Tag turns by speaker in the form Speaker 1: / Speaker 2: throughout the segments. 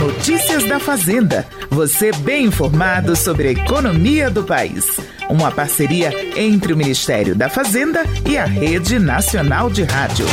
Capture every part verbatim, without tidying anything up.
Speaker 1: Notícias da Fazenda. Você bem informado sobre a economia do país. Uma parceria entre o Ministério da Fazenda e a Rede Nacional de Rádio.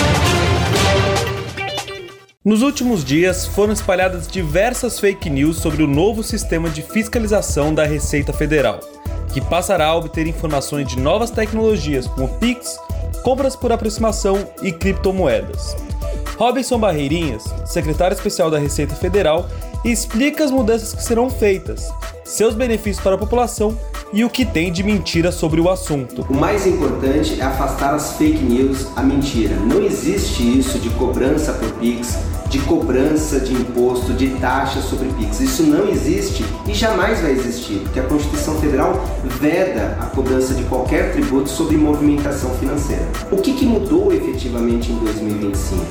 Speaker 2: Nos últimos dias, foram espalhadas diversas fake news sobre o novo sistema de fiscalização da Receita Federal, que passará a obter informações de novas tecnologias como Pix, compras por aproximação e criptomoedas. Robinson Barreirinhas, secretário especial da Receita Federal, explica as mudanças que serão feitas, seus benefícios para a população e o que tem de mentira sobre o assunto.
Speaker 3: O mais importante é afastar as fake news, a mentira. Não existe isso de cobrança por Pix, de cobrança de imposto, de taxa sobre Pix. Isso não existe e jamais vai existir, porque a Constituição Federal veda a cobrança de qualquer tributo sobre movimentação financeira. O que, que mudou efetivamente em dois mil e vinte e cinco?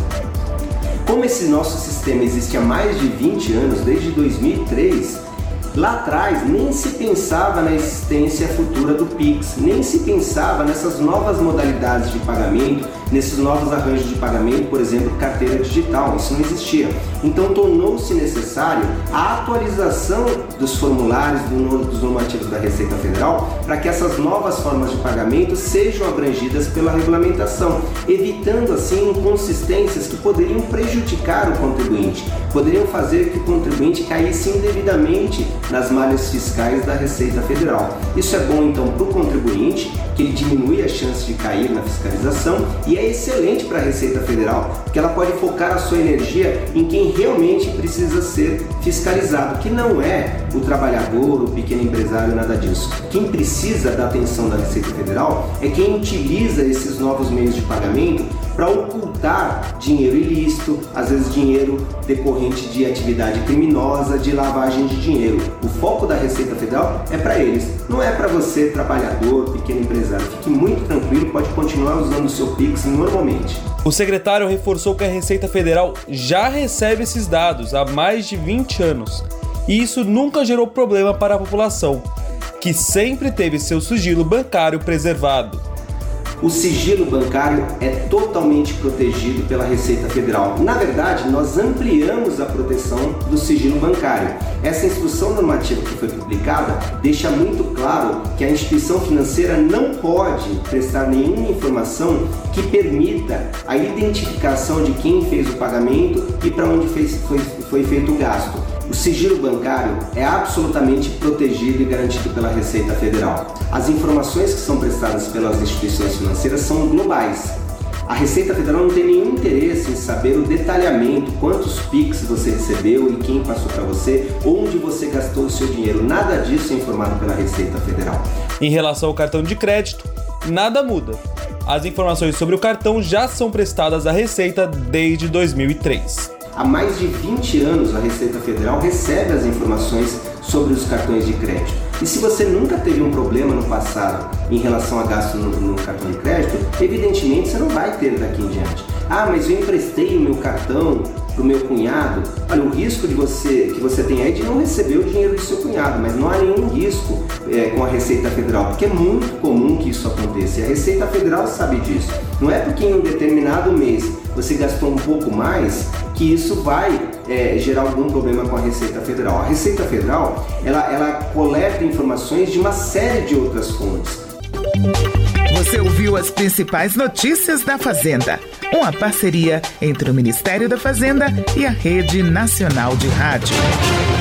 Speaker 3: Como esse nosso sistema existe há mais de vinte anos, desde dois mil e três, lá atrás nem se pensava na existência futura do Pix, nem se pensava nessas novas modalidades de pagamento, nesses novos arranjos de pagamento, por exemplo, carteira digital, isso não existia. Então tornou-se necessário a atualização dos formulários dos normativos da Receita Federal para que essas novas formas de pagamento sejam abrangidas pela regulamentação, evitando assim inconsistências que poderiam prejudicar o contribuinte, poderiam fazer que o contribuinte caísse indevidamente nas malhas fiscais da Receita Federal. Isso é bom então para o contribuinte, que ele diminui a chance de cair na fiscalização, e é excelente para a Receita Federal, porque ela pode focar a sua energia em quem realmente precisa ser fiscalizado, que não é o trabalhador, o pequeno empresário, nada disso. Quem precisa da atenção da Receita Federal é quem utiliza esses novos meios de pagamento para ocultar dinheiro ilícito, às vezes dinheiro decorrente de atividade criminosa, de lavagem de dinheiro. O foco da Receita Federal é para eles, não é para você, trabalhador, pequeno empresário. Fique muito tranquilo, pode continuar usando o seu Pix normalmente.
Speaker 2: O secretário reforçou que a Receita Federal já recebe esses dados há mais de vinte anos e isso nunca gerou problema para a população, que sempre teve seu sigilo bancário preservado.
Speaker 3: O sigilo bancário é totalmente protegido pela Receita Federal. Na verdade, nós ampliamos a proteção do sigilo bancário. Essa instrução normativa que foi publicada deixa muito claro que a instituição financeira não pode prestar nenhuma informação que permita a identificação de quem fez o pagamento e para onde fez, foi, foi feito o gasto. O sigilo bancário é absolutamente protegido e garantido pela Receita Federal. As informações que são prestadas pelas instituições financeiras são globais. A Receita Federal não tem nenhum interesse em saber o detalhamento, quantos Pix você recebeu e quem passou para você, onde você gastou o seu dinheiro. Nada disso é informado pela Receita Federal.
Speaker 2: Em relação ao cartão de crédito, nada muda. As informações sobre o cartão já são prestadas à Receita desde dois mil e três.
Speaker 3: Há mais de vinte anos, a Receita Federal recebe as informações sobre os cartões de crédito. E se você nunca teve um problema no passado em relação a gasto no, no cartão de crédito, evidentemente você não vai ter daqui em diante. Ah, mas eu emprestei o meu cartão para o meu cunhado. Olha, o risco de você, que você tem aí de não receber o dinheiro do seu cunhado, mas não há nenhum risco é, com a Receita Federal, porque é muito comum que isso aconteça. E a Receita Federal sabe disso. Não é porque em um determinado mês você gastou um pouco mais que isso vai é, gerar algum problema com a Receita Federal. A Receita Federal, ela, ela coleta informações de uma série de outras fontes.
Speaker 1: Você ouviu as principais notícias da Fazenda, uma parceria entre o Ministério da Fazenda e a Rede Nacional de Rádio.